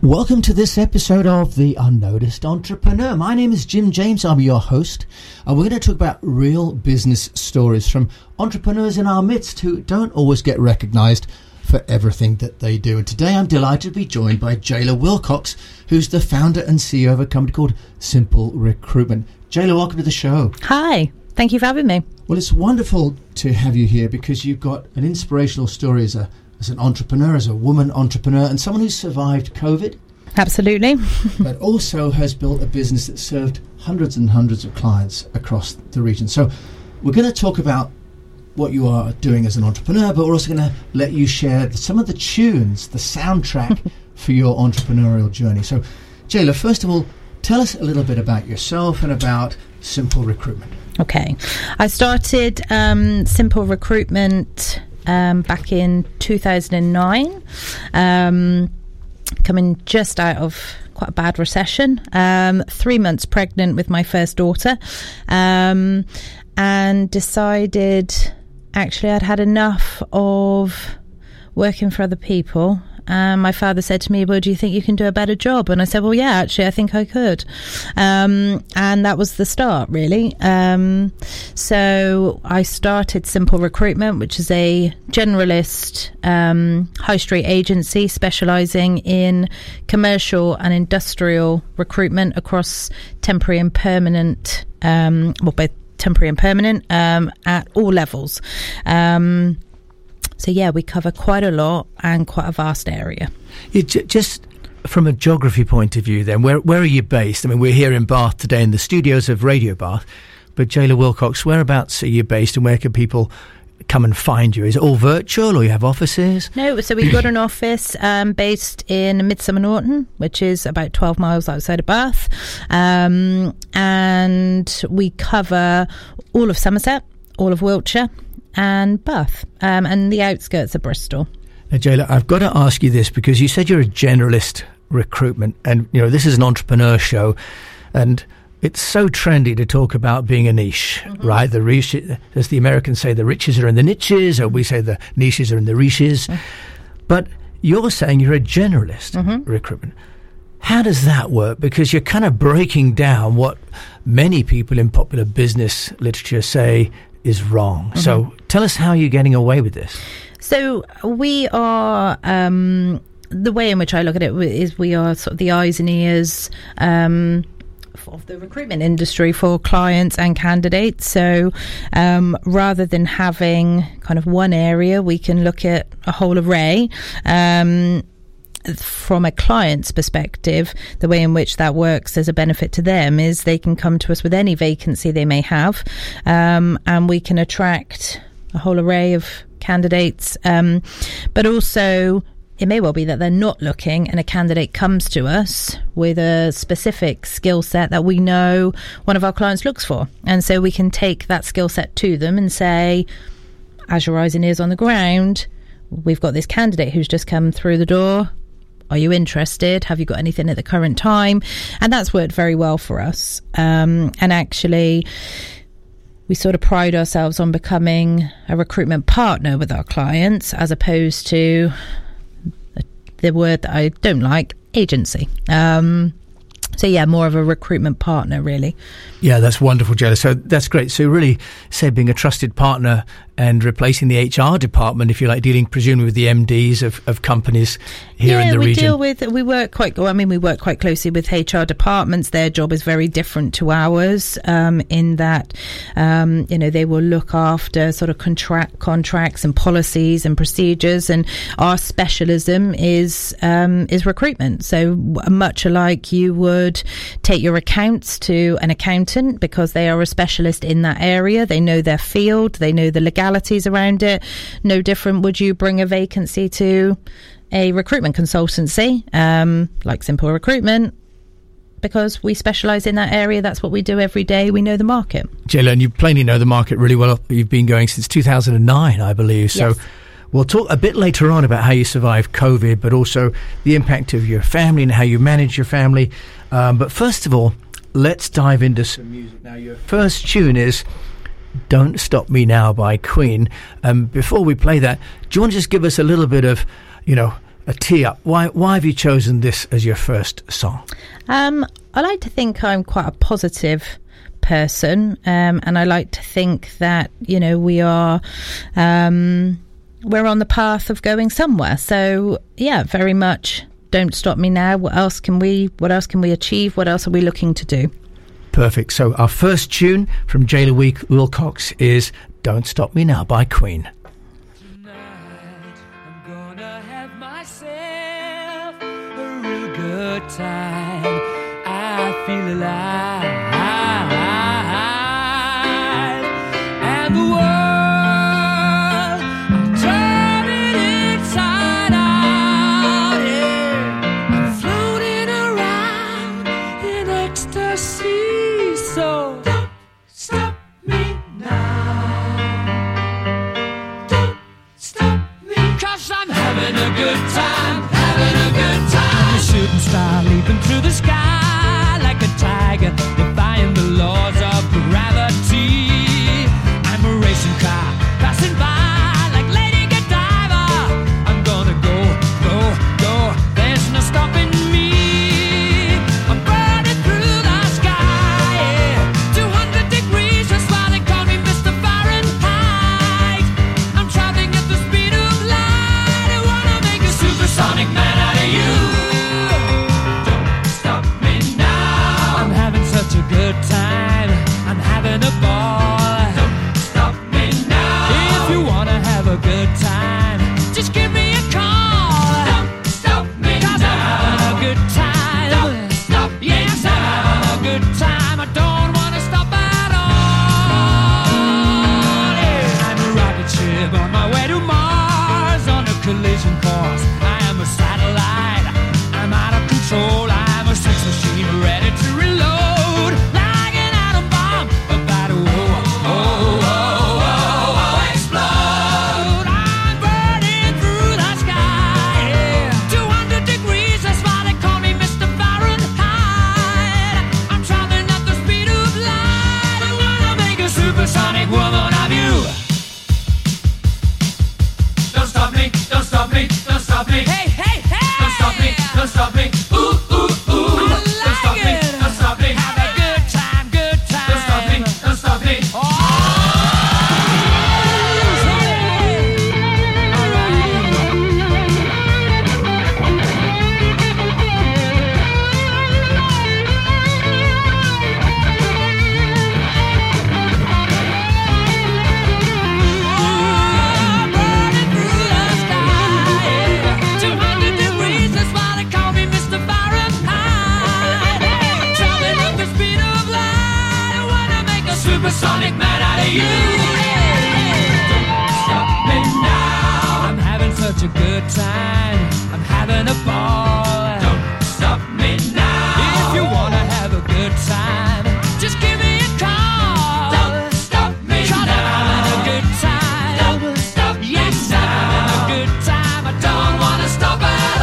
Welcome to this episode of The Unnoticed Entrepreneur. My name is Jim James. I'm your host. And we're going to talk about real business stories from entrepreneurs in our midst who don't always get recognized for everything that they do. And today I'm delighted to be joined by Jayla Wilcox, who's the founder and CEO of a company called Simple Recruitment. Jayla, welcome to the show. Hi. Thank you for having me. Well, it's wonderful to have you here because you've got an inspirational story as an entrepreneur, as a woman entrepreneur, and someone who's survived COVID. Absolutely. But also has built a business that served hundreds and hundreds of clients across the region. So we're going to talk about what you are doing as an entrepreneur, but we're also going to let you share some of the tunes, the soundtrack for your entrepreneurial journey. So, Jayla, first of all, tell us a little bit about yourself and about Simple Recruitment. Okay. I started Simple Recruitment back in 2009, coming just out of quite a bad recession, 3 months pregnant with my first daughter, and decided actually I'd had enough of working for other people. My father said to me, well, do you think you can do a better job? And I said, well, yeah, actually, I think I could. And that was the start, really. So I started Simple Recruitment, which is a generalist high street agency specialising in commercial and industrial recruitment across temporary and permanent, both temporary and permanent, at all levels. So, yeah, we cover quite a lot and quite a vast area. Just from a geography point of view, then, where are you based? I mean, we're here in Bath today in the studios of Radio Bath, but Jayla Wilcox, whereabouts are you based and where can people come and find you? Is it all virtual or you have offices? No, so we've got an office based in Midsummer Norton, which is about 12 miles outside of Bath. And we cover all of Somerset, all of Wiltshire, and Bath, and the outskirts of Bristol. Now, Jayla, I've got to ask you this because you said you're a generalist recruitment, and you know this is an entrepreneur show, and it's so trendy to talk about being a niche, right? The riche, as the Americans say, the riches are in the niches, or we say the niches are in the riches. But you're saying you're a generalist recruitment. How does that work? Because you're kind of breaking down what many people in popular business literature say is wrong. So tell us how you're getting away with this. So we are, the way in which I look at it is we are sort of the eyes and ears of the recruitment industry for clients and candidates. So rather than having kind of one area, we can look at a whole array. From a client's perspective, the way in which that works as a benefit to them is they can come to us with any vacancy they may have, and we can attract a whole array of candidates. But also, it may well be that they're not looking and a candidate comes to us with a specific skill set that we know one of our clients looks for. And so we can take that skill set to them and say, as your eyes and ears on the ground, we've got this candidate who's just come through the door. Are you interested? Have you got anything at the current time? And that's worked very well for us. And actually, we sort of pride ourselves on becoming a recruitment partner with our clients as opposed to the word that I don't like, agency. So, yeah, more of a recruitment partner, really. Yeah, that's wonderful, Jayla. So that's great. So really, say, being a trusted partner and replacing the HR department, if you like, dealing presumably with the MDs of companies here in the region. We work quite closely with HR departments. Their job is very different to ours in that, they will look after sort of contracts and policies and procedures. And our specialism is recruitment. So much alike you would take your accounts to an accountant because they are a specialist in that area. They know their field. They know the legalities around it. No different would you bring a vacancy to a recruitment consultancy like Simple Recruitment, because we specialise in that area. That's what we do every day. We know the market. Jayla, and you plainly know the market really well. You've been going since 2009, I believe. So yes. We'll talk a bit later on about how you survived COVID, but also the impact of your family and how you manage your family. But first of all, let's dive into some music. Now, your first tune is Don't Stop Me Now by Queen. Before we play that, do you want to just give us a little bit of, a tee up. Why have you chosen this as your first song? I like to think I'm quite a positive person, and I like to think that, you know, we are we're on the path of going somewhere. So yeah, very much Don't Stop Me Now. What else can we achieve? What else are we looking to do? Perfect. So our first tune from Jayla Wilcox is Don't Stop Me Now by Queen. Tonight I'm gonna have myself a real good time. I feel alive, and the world, I'm turning inside out, yeah. I'm floating around in ecstasy, so don't stop me now. Don't stop me, 'cause I'm having a good time, having a good time. A shooting star leaping through the sky like a tiger, defying the laws of gravity. I'm a racing car passing by like Lady Godiva. I'm gonna go, go, go. There's no stopping me. I'm burning through the sky, yeah. 200 degrees, that's why they call me Mr. Fahrenheit. I'm traveling at the speed of light. I wanna make a supersonic man out of you. Don't stop me now. I'm having such a good time. I'm having a ball. Don't stop me now. If you wanna have a good time, just give me a call. Don't stop me 'cause now. I'm having a good time. Don't stop me yes, now. I'm having a good time. I don't wanna stop at all. Yeah. I'm a rocket ship on my way to Mars on a collision course. I am a satellite. I'm out of control. I'm a sex machine ready to reload. Like an atom bomb about to explode. I'm burning through the sky, yeah. 200 degrees, that's why they call me Mr. Fahrenheit. I'm traveling at the speed of light. I wanna make a supersonic woman of you. Don't stop me, don't stop me, don't stop me. Hey, hey, hey! Don't stop me, don't stop me. Ooh, ooh, ooh. Don't stop me, don't stop me. Have a good time, good time. Don't stop me, don't stop me. Oh! Burning through the sky, 200 degrees, that's why they call me Mr. Fahrenheit. I'm traveling at the speed of light. I wanna make a supersonic man out of you. Don't stop me now. I'm having such a good time. I'm having a ball. Don't stop me now. If you wanna have a good time, just give me a call. Don't stop me now. I'm having a good time. Don't stop me yes, now. I'm having a good time. I don't wanna stop at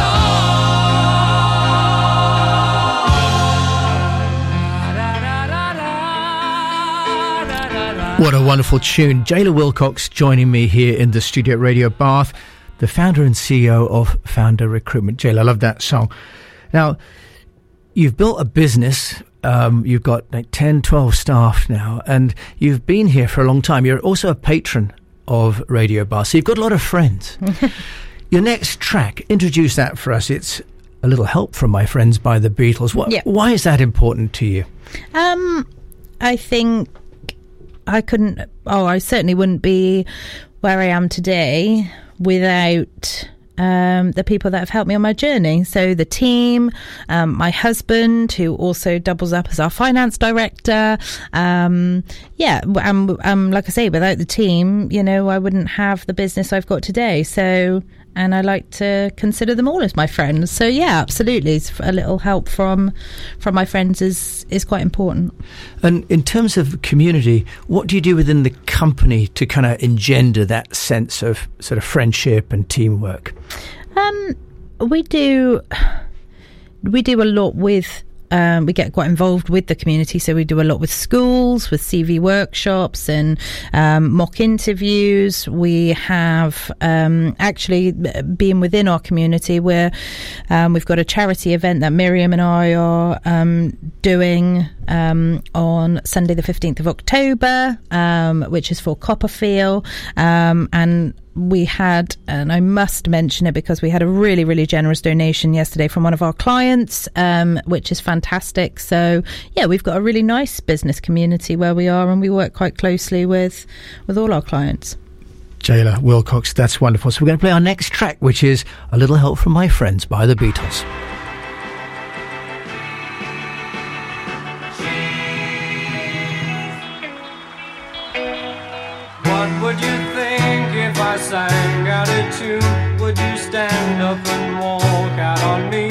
all. What a wonderful tune. Jayla Wilcox joining me here in the studio at Radio Bath, the founder and CEO of Founder Recruitment. Jayla, I love that song. Now, you've built a business. You've got like 10, 12 staff now, and you've been here for a long time. You're also a patron of Radio Bath, so you've got a lot of friends. Your next track, introduce that for us. It's A Little Help from My Friends by the Beatles. Why is that important to you? I think I certainly wouldn't be where I am today without the people that have helped me on my journey. So the team, my husband, who also doubles up as our finance director. Like I say, without the team, you know, I wouldn't have the business I've got today. So, and I like to consider them all as my friends. So yeah, absolutely, a little help from my friends is quite important. And in terms of community, what do you do within the company to kind of engender that sense of sort of friendship and teamwork? We do a lot with we get quite involved with the community, so we do a lot with schools, with CV workshops and mock interviews. We have actually being within our community where we've got a charity event that Miriam and I are doing on Sunday the 15th of October, which is for Copperfield, and we had, and I must mention it because we had a really, really generous donation yesterday from one of our clients, which is fantastic. So yeah, we've got a really nice business community where we are, and we work quite closely with all our clients. Jayla Wilcox, that's wonderful. So we're going to play our next track, which is A Little Help from My Friends by the Beatles. What would you think if I sang out a tune? Would you stand up and walk out on me?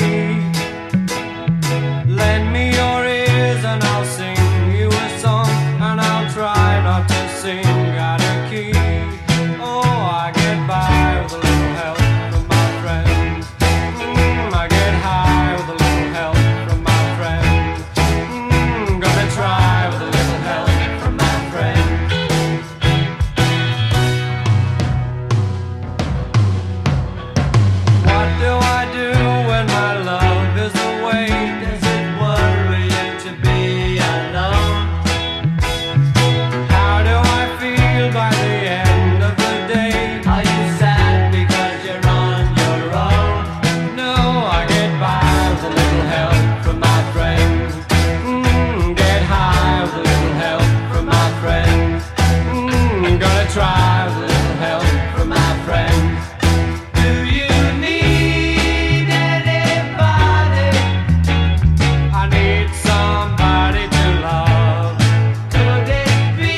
Lend me your ears and I'll sing you a song, and I'll try not to sing out of key. Oh, I get by with a little help from my friends. I get high with a little help from my friends. Gonna try with a little help from my friends. What do I do when my love is away? Does it worry you to be alone? How do I feel by the end of the day? Are you sad because you're on your own? No, I get by with a little help from my friends. Get high with a little help from my friends. Gonna try with a little help from my friends. Do you need anybody? I need somebody to love. Could it be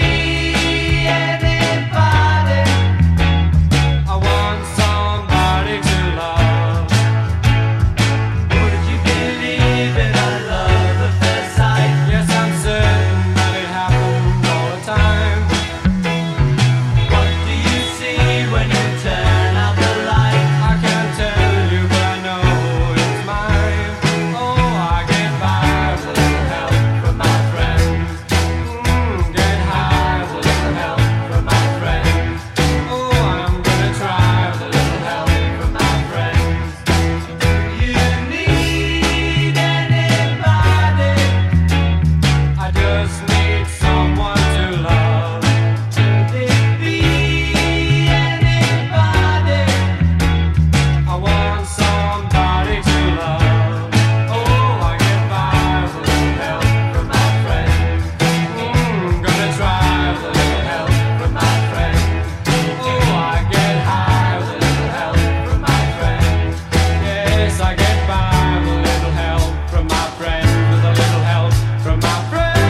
anybody? I want somebody to love. Would you believe in a love at first sight? Yes, I'm certain that it happens all the time. What do you see when you turn out the light? I can't tell you, but I know it's mine. Oh, I get by with a little help from my friends. Get high with a little help from my friends. Oh, I'm gonna try with a little help from my friends. Do you need anybody? I just need someone to love. Could it be anybody? I want somebody to love. Oh, I get by with a little help from my friends. Gonna try with a little help from my friends. Oh, I get high with a little help from my friends. Yes, I get by with a little help from my friends. With a little help from my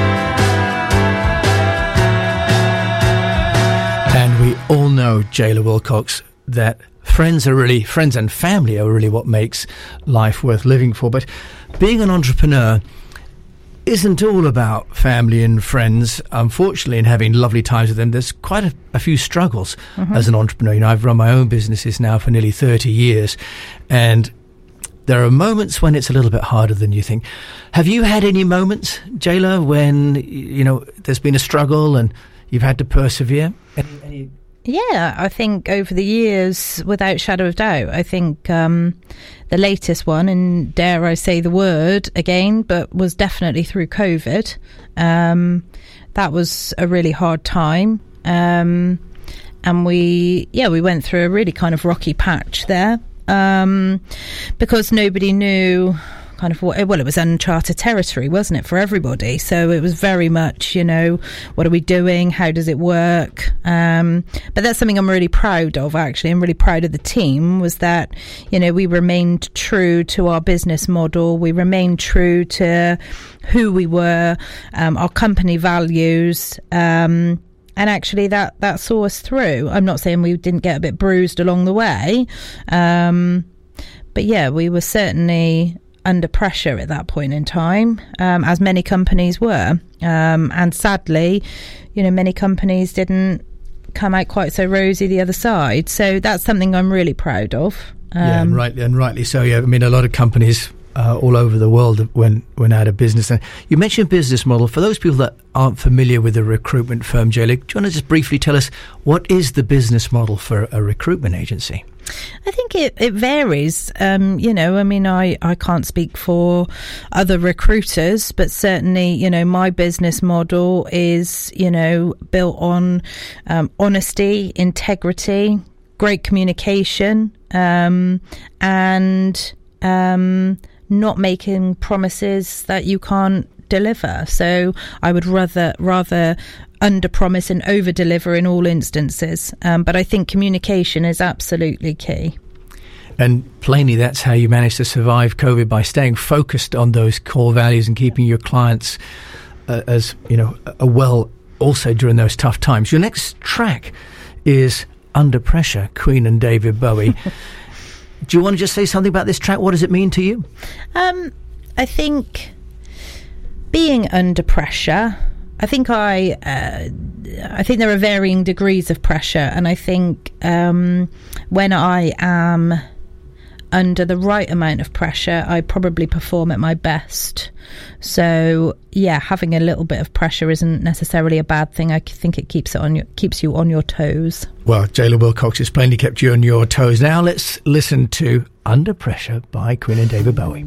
friends. And we all know, Jayla Wilcox, that friends and family are really what makes life worth living for. But being an entrepreneur isn't all about family and friends. Unfortunately, and having lovely times with them, there's quite a few struggles as an entrepreneur. You know, I've run my own businesses now for nearly 30 years, and there are moments when it's a little bit harder than you think. Have you had any moments, Jayla, when, you know, there's been a struggle and you've had to persevere? Any Yeah, I think over the years, without shadow of doubt, I think the latest one, and dare I say the word again, but was definitely through COVID. That was a really hard time. And we went through a really kind of rocky patch there, because nobody knew kind of what, well, it was uncharted territory, wasn't it, for everybody? So it was very much, you know, what are we doing? How does it work? But that's something I'm really proud of, actually. I'm really proud of the team, was that, you know, we remained true to our business model. We remained true to who we were, our company values, and actually that saw us through. I'm not saying we didn't get a bit bruised along the way, but yeah, we were certainly under pressure at that point in time, as many companies were, and sadly, you know, many companies didn't come out quite so rosy the other side. So that's something I'm really proud of. Yeah, and rightly so. Yeah, I mean, a lot of companies all over the world that went out of business. And you mentioned business model. For those people that aren't familiar with a recruitment firm, Jayla, do you want to just briefly tell us what is the business model for a recruitment agency? I think it varies. I can't speak for other recruiters, but certainly, my business model is, built on honesty, integrity, great communication, and not making promises that you can't deliver. So I would rather under promise and over deliver in all instances, but I think communication is absolutely key. And plainly, that's how you managed to survive COVID, by staying focused on those core values and keeping your clients as well also during those tough times. Your next track is Under Pressure, Queen and David Bowie. Do you want to just say something about this track? What does it mean to you? I think being under pressure, I think there are varying degrees of pressure, and I think when I am under the right amount of pressure, I probably perform at my best. So yeah, having a little bit of pressure isn't necessarily a bad thing. I think it keeps you on your toes. Well, Jayla Wilcox has plainly kept you on your toes. Now let's listen to Under Pressure by Queen and David Bowie.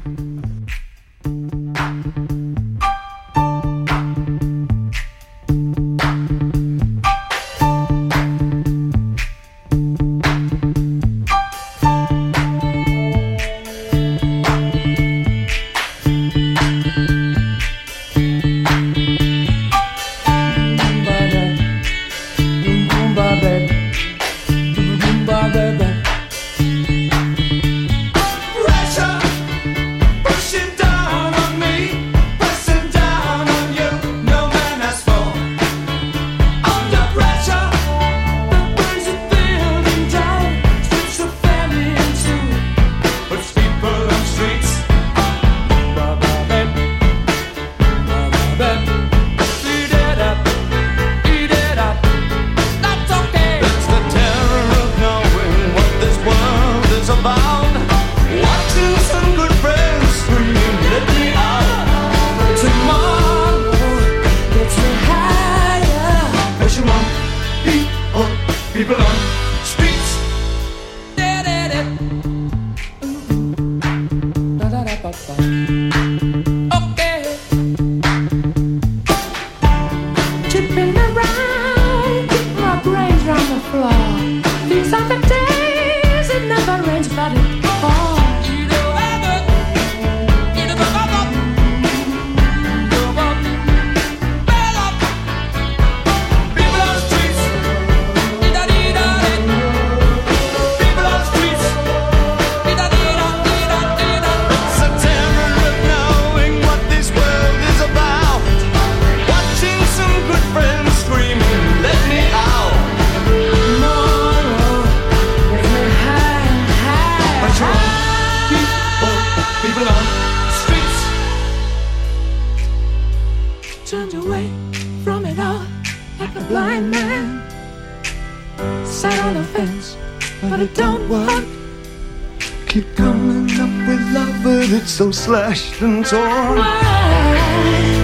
Turned away from it all like a blind man. Sat on the fence, but it don't work. Keep coming up with love, but it's so slashed and torn. Why?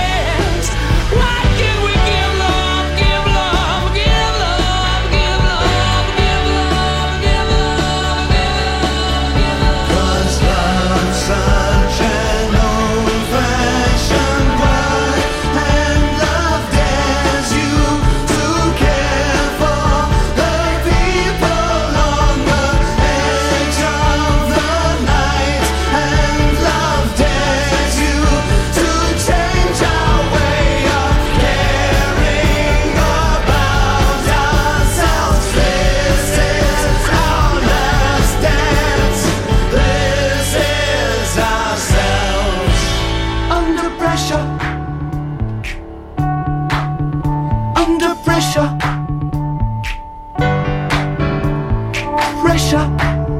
Give love. pressure, pressure.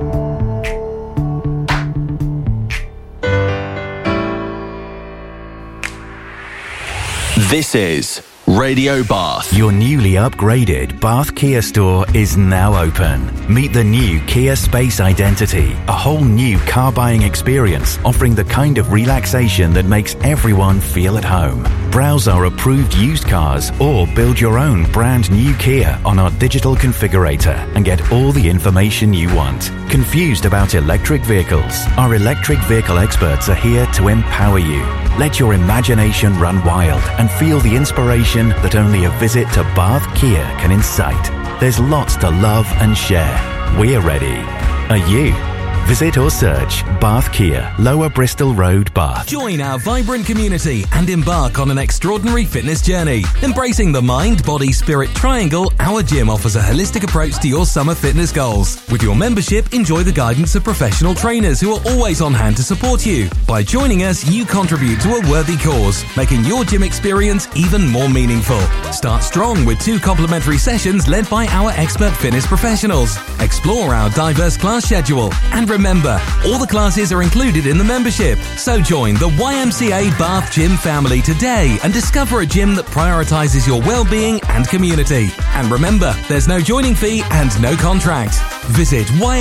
This is Radio Bath. Your newly upgraded Bath Kia store is now open. Meet the new Kia Space Identity, a whole new car buying experience offering the kind of relaxation that makes everyone feel at home. Browse our approved used cars or build your own brand new Kia on our digital configurator and get all the information you want. Confused about electric vehicles? Our electric vehicle experts are here to empower you. Let your imagination run wild and feel the inspiration that only a visit to Bath Kia can incite. There's lots to love and share. We're ready. Are you? Visit or search Bath Kia, Lower Bristol Road, Bath. Join our vibrant community and embark on an extraordinary fitness journey. Embracing the mind, body, spirit triangle, our gym offers a holistic approach to your summer fitness goals. With your membership, enjoy the guidance of professional trainers who are always on hand to support you. By joining us, you contribute to a worthy cause, making your gym experience even more meaningful. Start strong with 2 complimentary sessions led by our expert fitness professionals. Explore our diverse class schedule and remember, all the classes are included in the membership. So join the YMCA Bath Gym family today and discover a gym that prioritises your well-being and community. And remember, there's no joining fee and no contract. Visit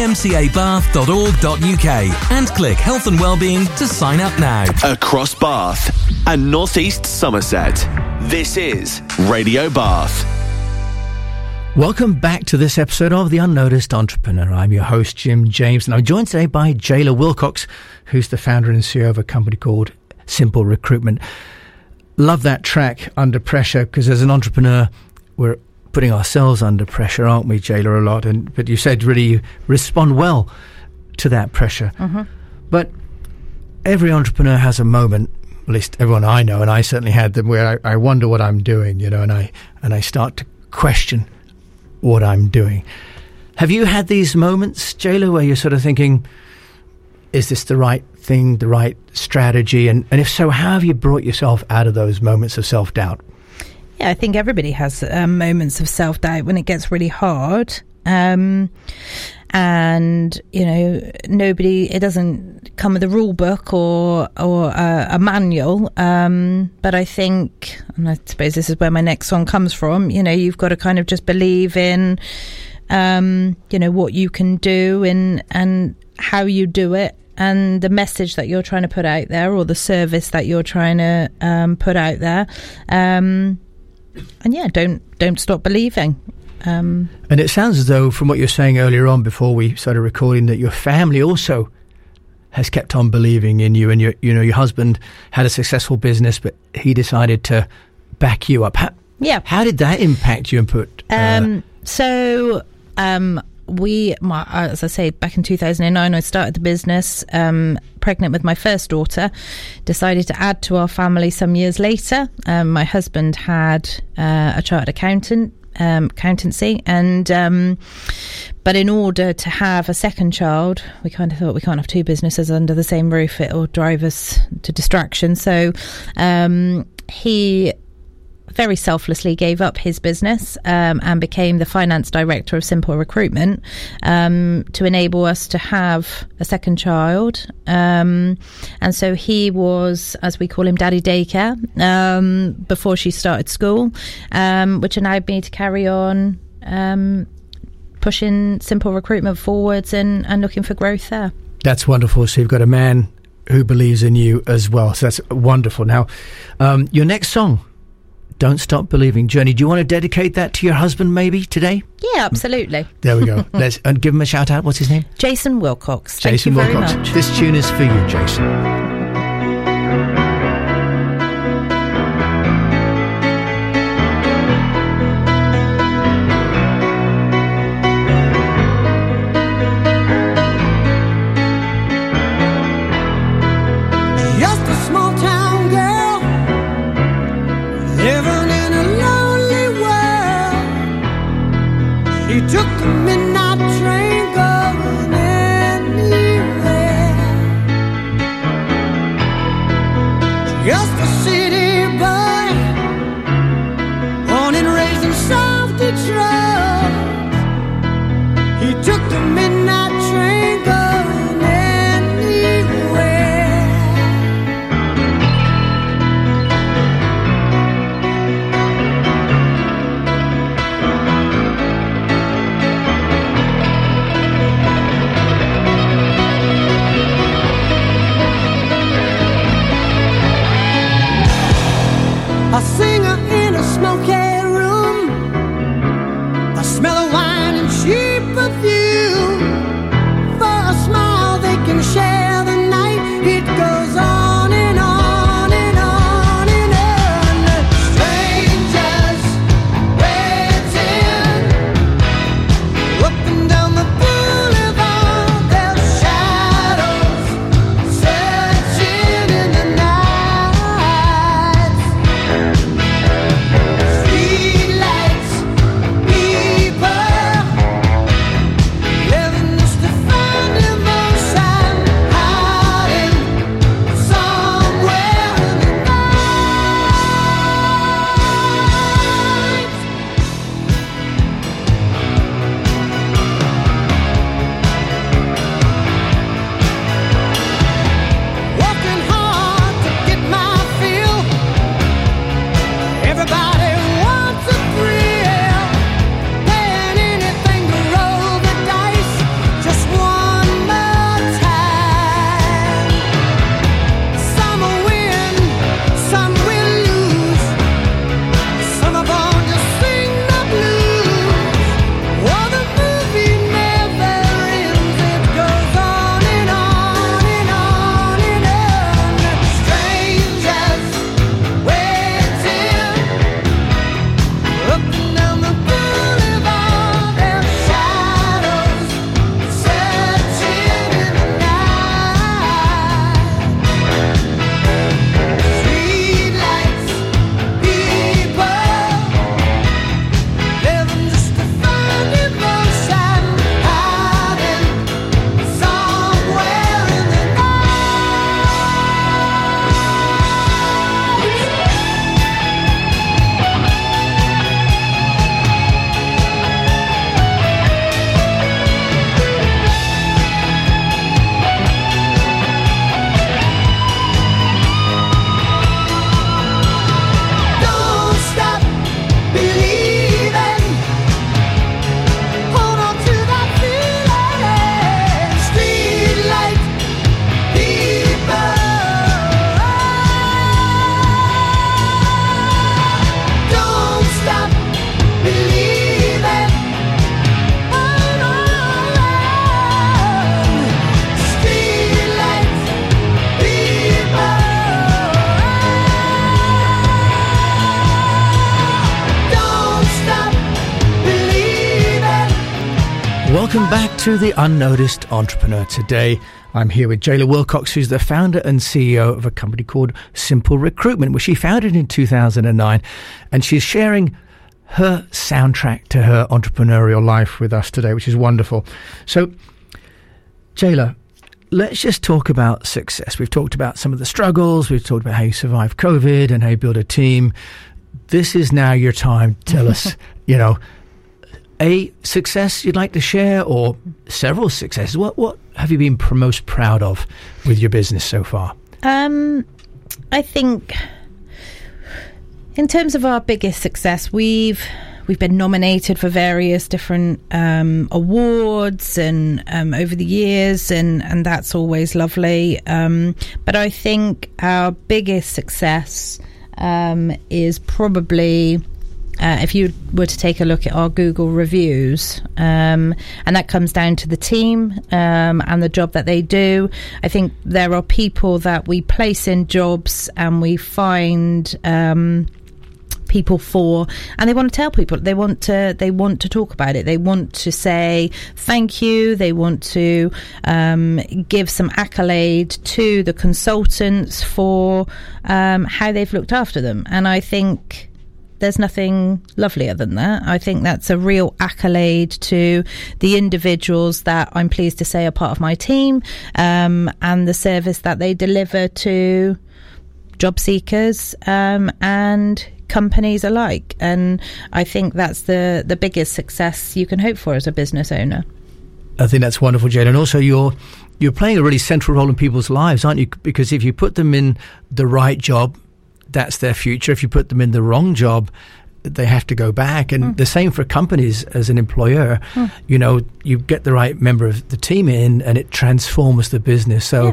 ymcabath.org.uk and click Health and Wellbeing to sign up now. Across Bath and North East Somerset, this is Radio Bath. Welcome back to this episode of The Unnoticed Entrepreneur. I'm your host, Jim James, and I'm joined today by Jayla Wilcox, who's the founder and CEO of a company called Simple Recruitment. Love that track, Under Pressure, because as an entrepreneur, we're putting ourselves under pressure, aren't we, Jayla, a lot? But you said really you respond well to that pressure. Mm-hmm. But every entrepreneur has a moment, at least everyone I know, and I certainly had them, where I wonder what I'm doing, and I start to question what I'm doing. Have you had these moments, Jayla, where you're sort of thinking, is this the right thing, the right strategy? And if so, how have you brought yourself out of those moments of self-doubt? Yeah, I think everybody has moments of self-doubt when it gets really hard. And, it doesn't come with a rule book or a manual. But I think, and I suppose this is where my next song comes from, you've got to kind of just believe in, what you can do and how you do it and the message that you're trying to put out there or the service that you're trying to put out there. And yeah, don't stop believing. And it sounds as though, from what you're saying earlier on before we started recording, that your family also has kept on believing in you, and your husband had a successful business, but he decided to back you up. How did that impact you and put? As I say, back in 2009, I started the business, pregnant with my first daughter, decided to add to our family some years later. My husband had a chartered accountancy, and but in order to have a second child, we kind of thought we can't have 2 businesses under the same roof, it will drive us to distraction. So he very selflessly gave up his business and became the finance director of Simple Recruitment to enable us to have a second child. And so he was, as we call him, Daddy Daycare, before she started school, which allowed me to carry on pushing Simple Recruitment forwards and looking for growth there. That's wonderful. So you've got a man who believes in you as well. So that's wonderful. Now, your next song, Don't Stop Believing, Journey. Do you want to dedicate that to your husband maybe today? Yeah, absolutely. There we go. Let's give him a shout out. What's his name? Jason Wilcox. Jason Thank you Wilcox. Very much. This tune is for you, Jason. He took the midnight train going anywhere. Just a city boy, born and raised in South Welcome back to The Unnoticed Entrepreneur. Today, I'm here with Jayla Wilcox, who's the founder and CEO of a company called Simple Recruitment, which she founded in 2009. And she's sharing her soundtrack to her entrepreneurial life with us today, which is wonderful. So, Jayla, let's just talk about success. We've talked about some of the struggles. We've talked about how you survived COVID and how you build a team. This is now your time. Tell us, a success you'd like to share, or several successes. What have you been most proud of with your business so far? I think in terms of our biggest success, we've been nominated for various different awards and over the years, and that's always lovely. But I think our biggest success is probably if you were to take a look at our Google reviews, and that comes down to the team and the job that they do. I think there are people that we place in jobs and we find people for, and they want to tell people, they want to talk about it, they want to say thank you, they want to give some accolade to the consultants for how they've looked after them. And I think there's nothing lovelier than that. I think that's a real accolade to the individuals that I'm pleased to say are part of my team, and the service that they deliver to job seekers and companies alike. And I think that's the biggest success you can hope for as a business owner. I think that's wonderful, Jane. And also you're playing a really central role in people's lives, aren't you? Because if you put them in the right job, that's their future. If you put them in the wrong job, they have to go back. And the same for companies as an employer. You get the right member of the team in and it transforms the business. So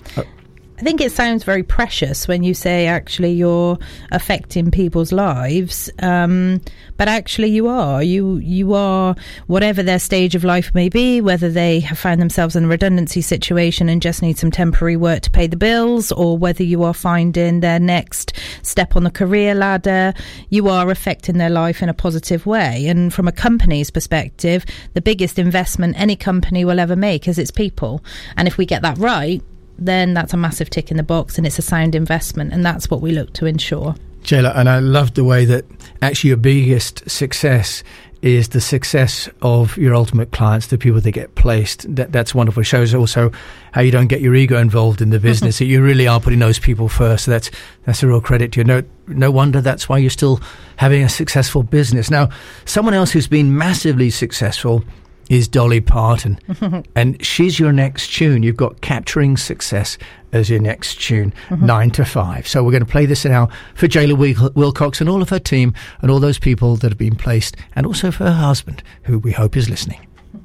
I think it sounds very precious when you say actually you're affecting people's lives, but actually you are. You are, whatever their stage of life may be, whether they have found themselves in a redundancy situation and just need some temporary work to pay the bills, or whether you are finding their next step on the career ladder, you are affecting their life in a positive way. And from a company's perspective, the biggest investment any company will ever make is its people. And if we get that right, then that's a massive tick in the box and it's a sound investment, and that's what we look to ensure. Jayla, and I love the way that actually your biggest success is the success of your ultimate clients, the people that get placed. That's wonderful. It shows also how you don't get your ego involved in the business, that you really are putting those people first. So that's a real credit to you. No wonder that's why you're still having a successful business. Now, someone else who's been massively successful is Dolly Parton. And she's your next tune. You've got Capturing Success as your next tune, 9 to 5. So we're going to play this now for Jayla Wilcox and all of her team and all those people that have been placed, and also for her husband, who we hope is listening.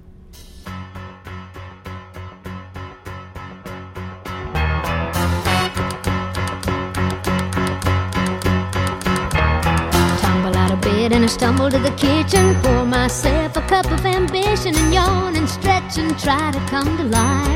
And I stumble to the kitchen, pour myself a cup of ambition, and yawn and stretch and try to come to life.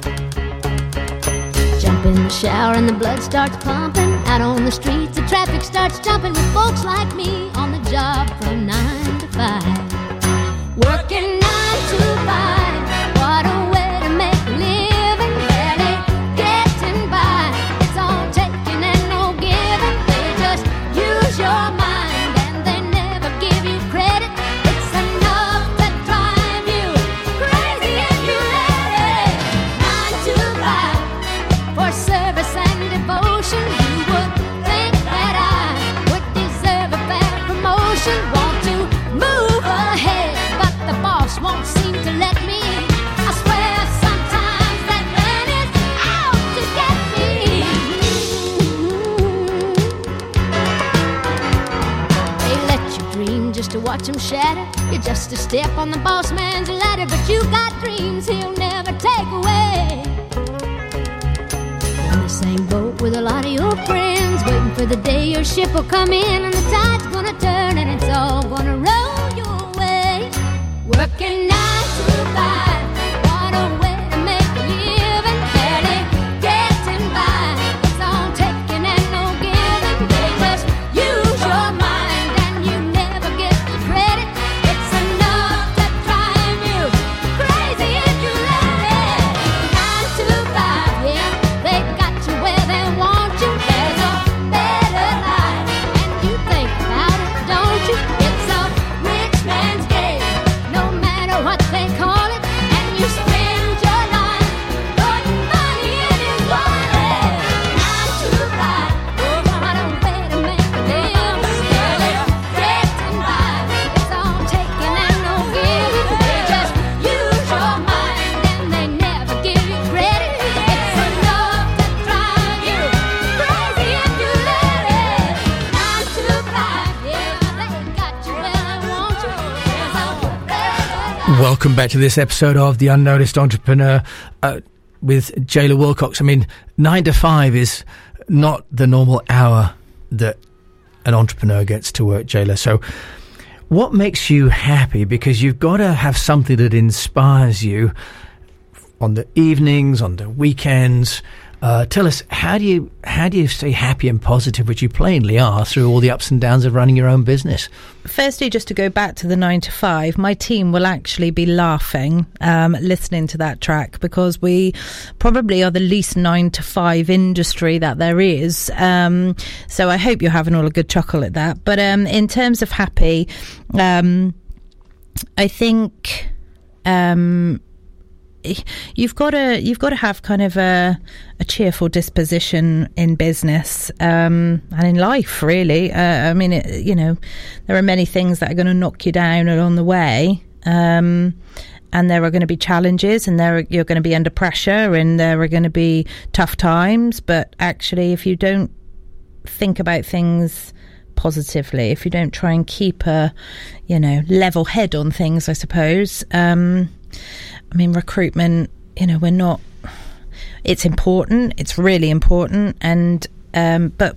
Jump in the shower and the blood starts pumping. Out on the streets the traffic starts jumping, with folks like me on the job from 9 to 5. Working 9 to 5, what a way to make a living. Barely getting by, it's all taking and no giving. They just use your mind, won't seem to let me. I swear sometimes that man is out to get me. They let you dream just to watch him shatter. You're just a step on the boss man's ladder, but you got dreams he'll never take away. In the same boat with a lot of your friends, waiting for the day your ship will come in and the tide's gonna turn and it's all gonna roll your way. Working 9 to 5, what a way to make a living. Barely getting by, it's all taking and no giving. They just use your mind and you never get the credit. It's enough to drive you Welcome back to this episode of The Unnoticed Entrepreneur with Jayla Wilcox. I mean, 9 to 5 is not the normal hour that an entrepreneur gets to work, Jayla. So what makes you happy? Because you've got to have something that inspires you on the evenings, on the weekends. Tell us, how do you stay happy and positive, which you plainly are, through all the ups and downs of running your own business? Firstly, just to go back to the 9 to 5, my team will actually be laughing listening to that track, because we probably are the least 9 to 5 industry that there is. So I hope you're having all a good chuckle at that. But in terms of happy, I think you've got to have kind of a cheerful disposition in business and in life, really. I mean, there are many things that are going to knock you down along the way, and there are going to be challenges, and you're going to be under pressure, and there are going to be tough times. But actually, if you don't think about things positively, if you don't try and keep a level head on things, I suppose. I mean, recruitment, it's important, it's really important, and but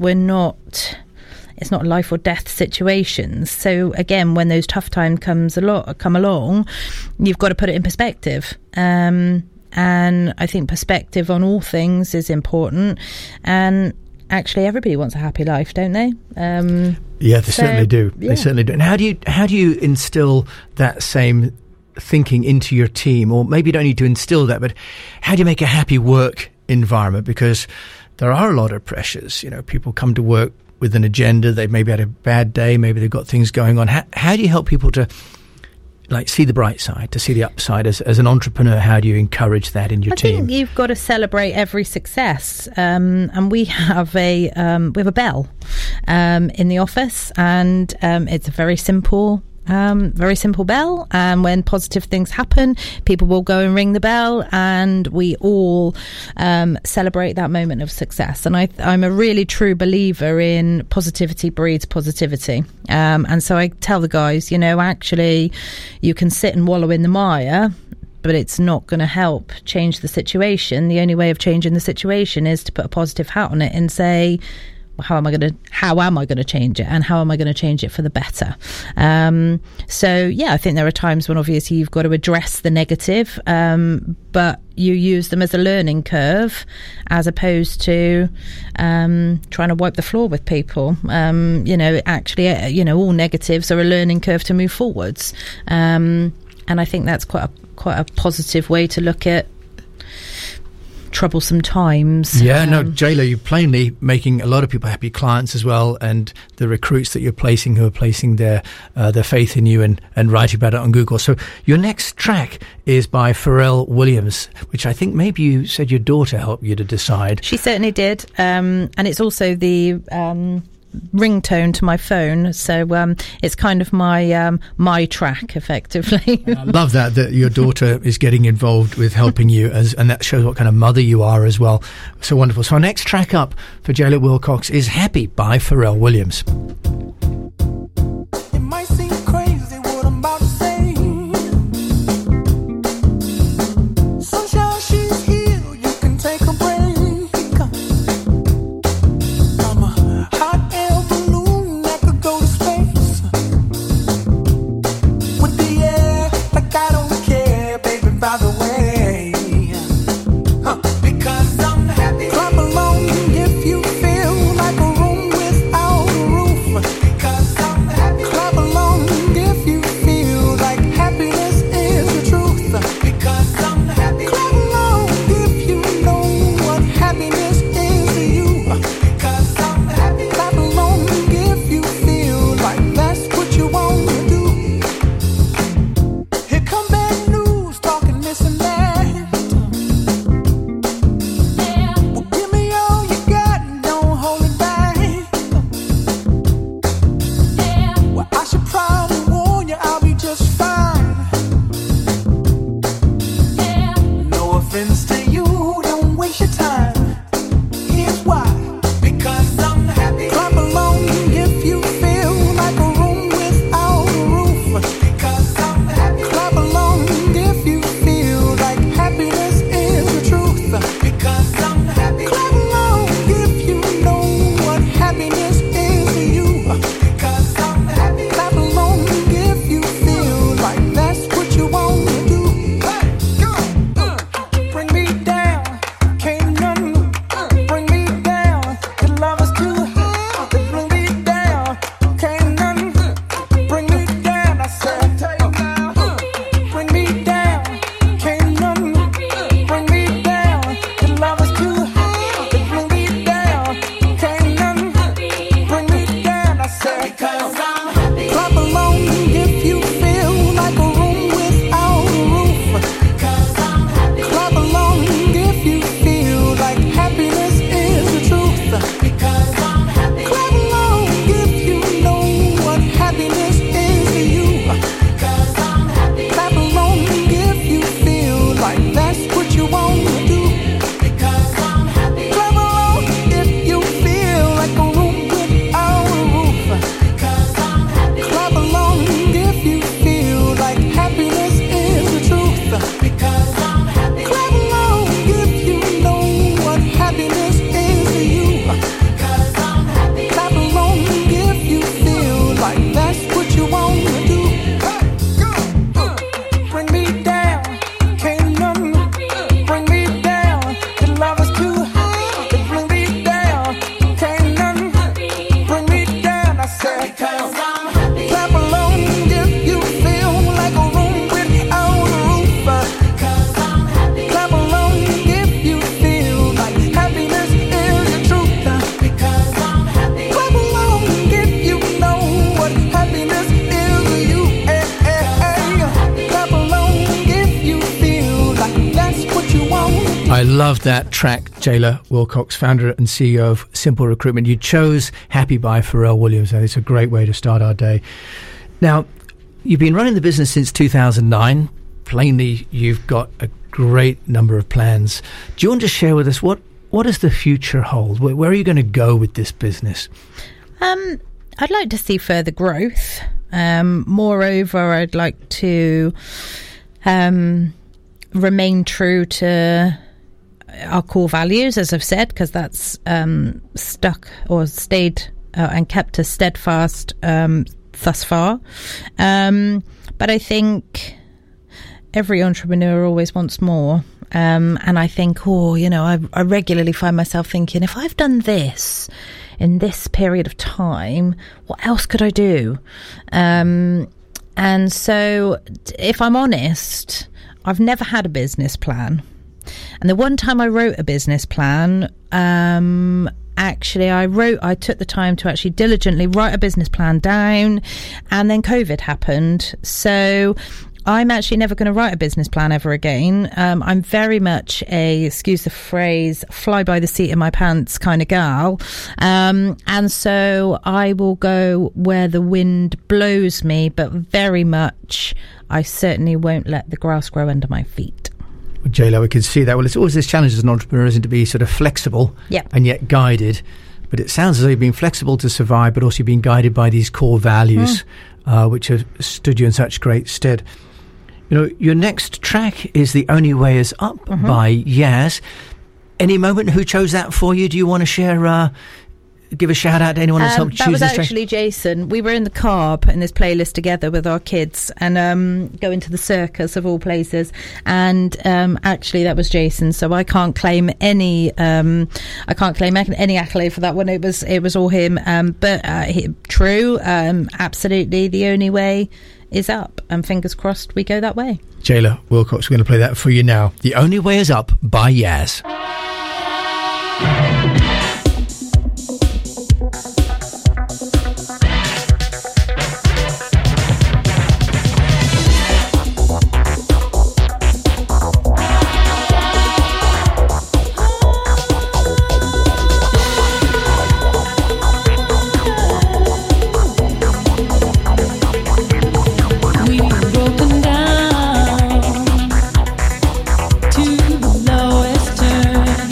it's not life or death situations. So again, when those tough times come along, you've got to put it in perspective. And I think perspective on all things is important. And actually, everybody wants a happy life, don't they? Yeah, they certainly do. Yeah. They certainly do. And how do you instill that same thinking into your team? Or maybe you don't need to instill that, but how do you make a happy work environment? Because there are a lot of pressures. People come to work with an agenda. They've maybe had a bad day. Maybe they've got things going on. How do you help people to see the bright side, to see the upside? As an entrepreneur, how do you encourage that in your team? I think you've got to celebrate every success. And we have a bell in the office, and it's a very simple bell, and when positive things happen, people will go and ring the bell, and we all celebrate that moment of success. And I'm a really true believer in positivity breeds positivity, and so I tell the guys, actually you can sit and wallow in the mire, but it's not going to help change the situation. The only way of changing the situation is to put a positive hat on it and say, how am I going to change it, and how am I going to change it for the better? So yeah, I think there are times when obviously you've got to address the negative, but you use them as a learning curve, as opposed to trying to wipe the floor with people. Actually, all negatives are a learning curve to move forwards, and I think that's quite a positive way to look at troublesome times. Yeah, no, Jayla, you're plainly making a lot of people happy, clients as well, and the recruits that you're placing, who are placing their faith in you and writing about it on Google. So your next track is by Pharrell Williams, which I think maybe you said your daughter helped you to decide. She certainly did, and it's also the ringtone to my phone, so it's kind of my track, effectively. I love that your daughter is getting involved with helping you, and that shows what kind of mother you are as well. So wonderful. So our next track up for Jayla Wilcox is Happy by Pharrell Williams. It might seem crazy what I'm about to say. Sunshine, she's here, you can take a break. I'm a hot air balloon that could go to space with the air, like I don't care, baby, by the way. Because I'm happy. Clap along if you feel like a room without a roof. I love that track, Jayla Wilcox, founder and CEO of Simple Recruitment. You chose Happy by Pharrell Williams. It's a great way to start our day. Now, you've been running the business since 2009. Plainly, you've got a great number of plans. Do you want to share with us what does the future hold? Where are you going to go with this business? I'd like to see further growth. Moreover, I'd like to remain true to our core values, as I've said, because that's stuck or stayed and kept us steadfast thus far. But I think every entrepreneur always wants more. And I think, I regularly find myself thinking, if I've done this in this period of time, what else could I do? And so, if I'm honest, I've never had a business plan. And the one time I wrote a business plan, I took the time to actually diligently write a business plan down, and then COVID happened. So I'm actually never going to write a business plan ever again. I'm very much excuse the phrase, fly by the seat of my pants kind of gal. And so I will go where the wind blows me, but very much I certainly won't let the grass grow under my feet. Well, Jayla, we can see that. Well, it's always this challenge as an entrepreneur, isn't it, to be sort of flexible and yet guided. But it sounds as though you've been flexible to survive, but also you've been guided by these core values, which have stood you in such great stead. Your next track is The Only Way Is Up by Yaz. Any moment who chose that for you? Do you want to share, give a shout out to anyone who's helped choose this track? That was actually Jason. We were in the car putting this playlist together with our kids and going to the circus of all places. And actually, that was Jason. So I can't claim any accolade for that one. It was all him. True. Absolutely, the only way is up, and fingers crossed we go that way. Jayla Wilcox, we're going to play that for you now. The Only Way Is Up by Yaz. Broken down to the lowest turn.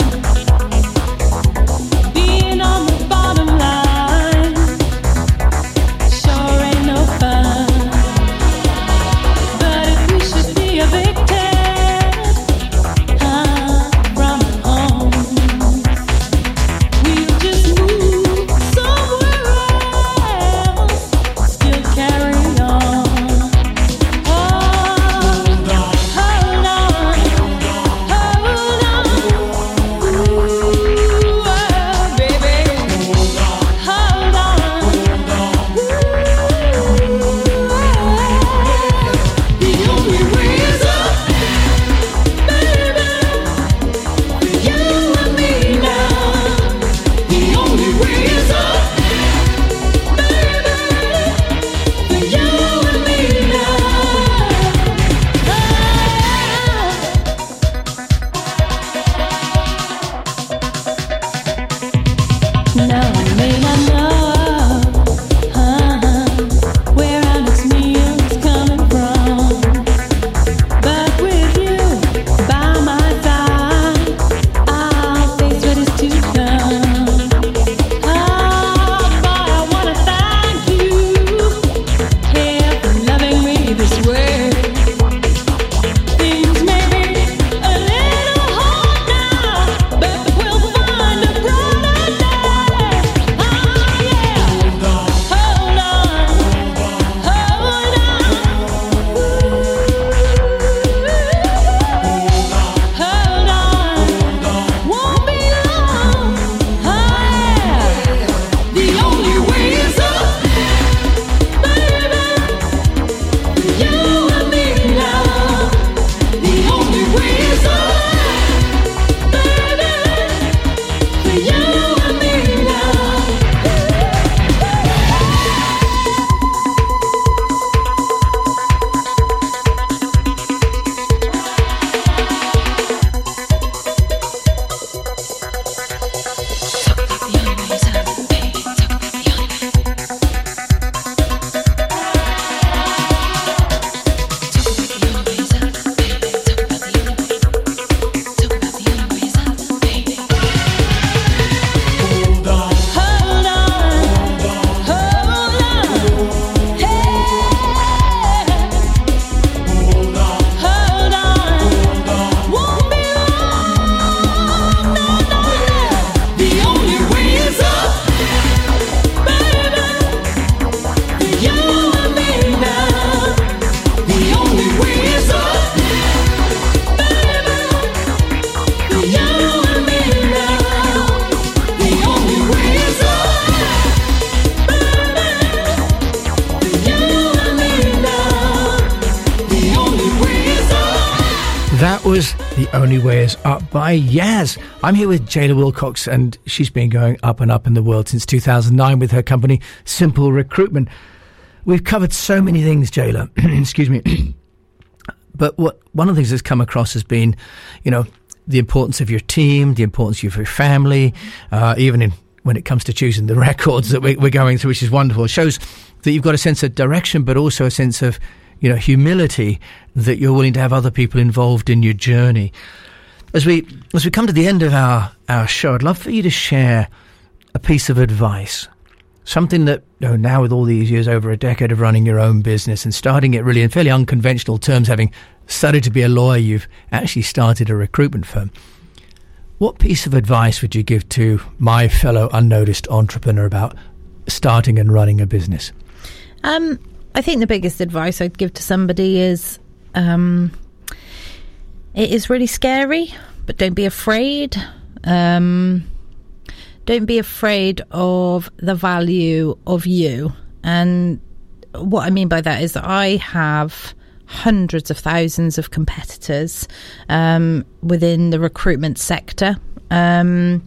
That was The Only Way Is Up by Yaz. I'm here with Jayla Wilcox, and she's been going up and up in the world since 2009 with her company, Simple Recruitment. We've covered so many things, Jayla. Excuse me. But one of the things that's come across has been, the importance of your team, the importance of your family, even when it comes to choosing the records that we're going through, which is wonderful. It shows that you've got a sense of direction, but also a sense of humility, that you're willing to have other people involved in your journey. As we come to the end of our show, I'd love for you to share a piece of advice, something that now with all these years, over a decade of running your own business and starting it really in fairly unconventional terms, having studied to be a lawyer, you've actually started a recruitment firm. What piece of advice would you give to my fellow unnoticed entrepreneur about starting and running a business? I think the biggest advice I'd give to somebody is it is really scary, but don't be afraid. Don't be afraid of the value of you. And what I mean by that is that I have hundreds of thousands of competitors within the recruitment sector, but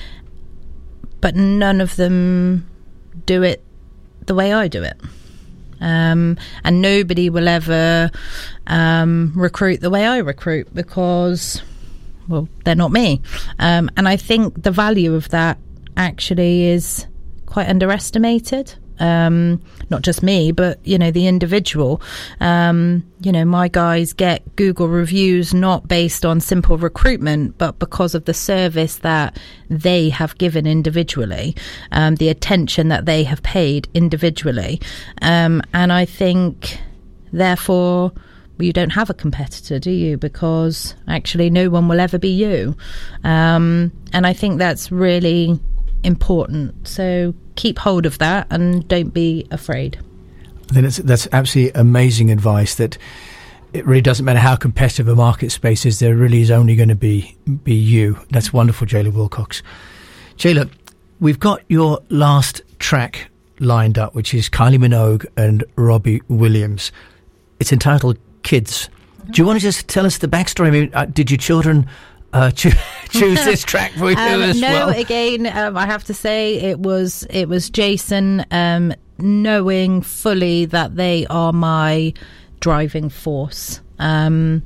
none of them do it the way I do it. And nobody will ever recruit the way I recruit because, well, they're not me. And I think the value of that actually is quite underestimated. Not just me, but, the individual. My guys get Google reviews not based on Simple Recruitment, but because of the service that they have given individually, the attention that they have paid individually. And I think, therefore, you don't have a competitor, do you? Because actually no one will ever be you. And I think that's really important. So keep hold of that and don't be afraid. I think that's absolutely amazing advice, that it really doesn't matter how competitive a market space is, there really is only going to be you. That's wonderful, Jayla Wilcox. Jayla, we've got your last track lined up, which is Kylie Minogue and Robbie Williams. It's entitled Kids. Do you want to just tell us the backstory? I mean, did your children choose this track for you as well? No, again, I have to say it was Jason, knowing fully that they are my driving force. I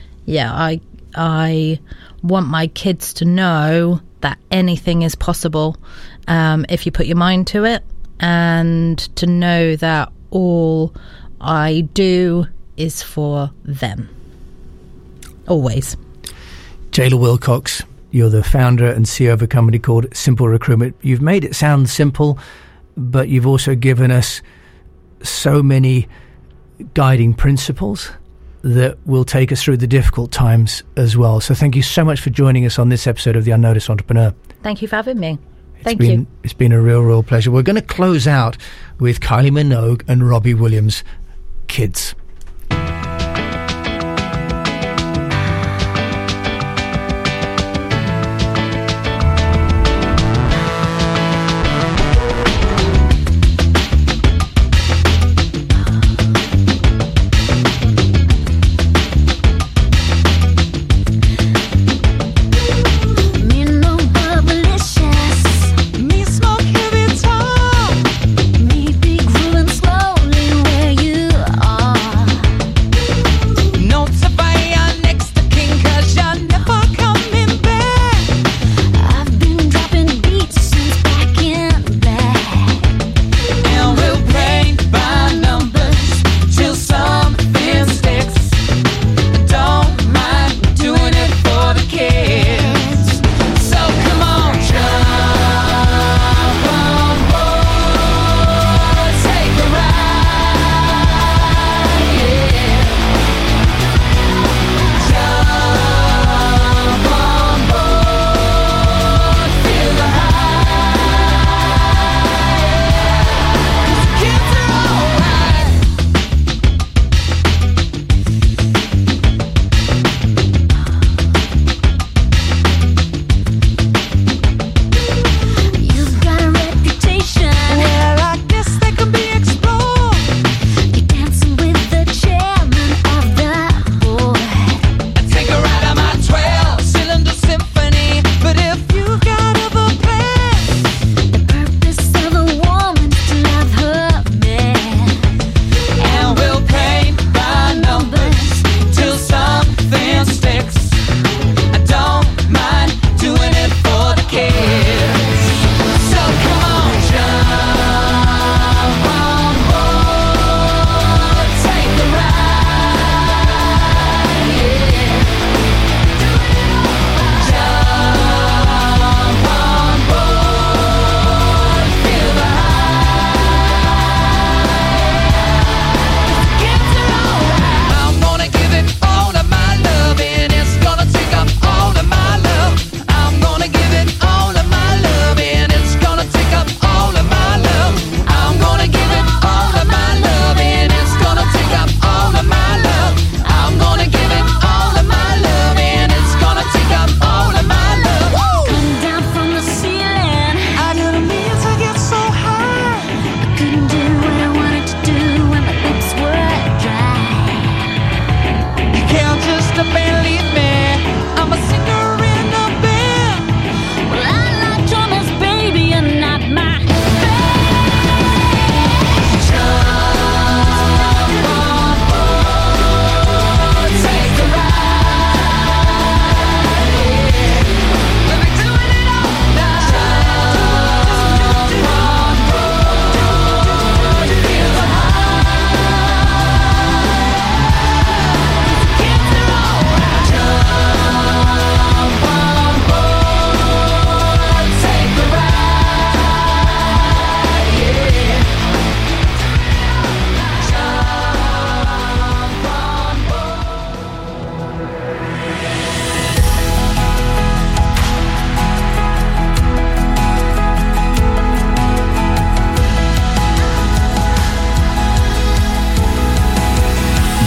want my kids to know that anything is possible if you put your mind to it, and to know that all I do is for them. Always. Jayla Wilcox, you're the founder and CEO of a company called Simple Recruitment. You've made it sound simple, but you've also given us so many guiding principles that will take us through the difficult times as well. So thank you so much for joining us on this episode of The Unnoticed Entrepreneur. Thank you for having me. It's been a real pleasure. We're going to close out with Kylie Minogue and Robbie Williams, Kids. Me be growing slowly where you are.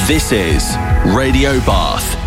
This is Radio Bath.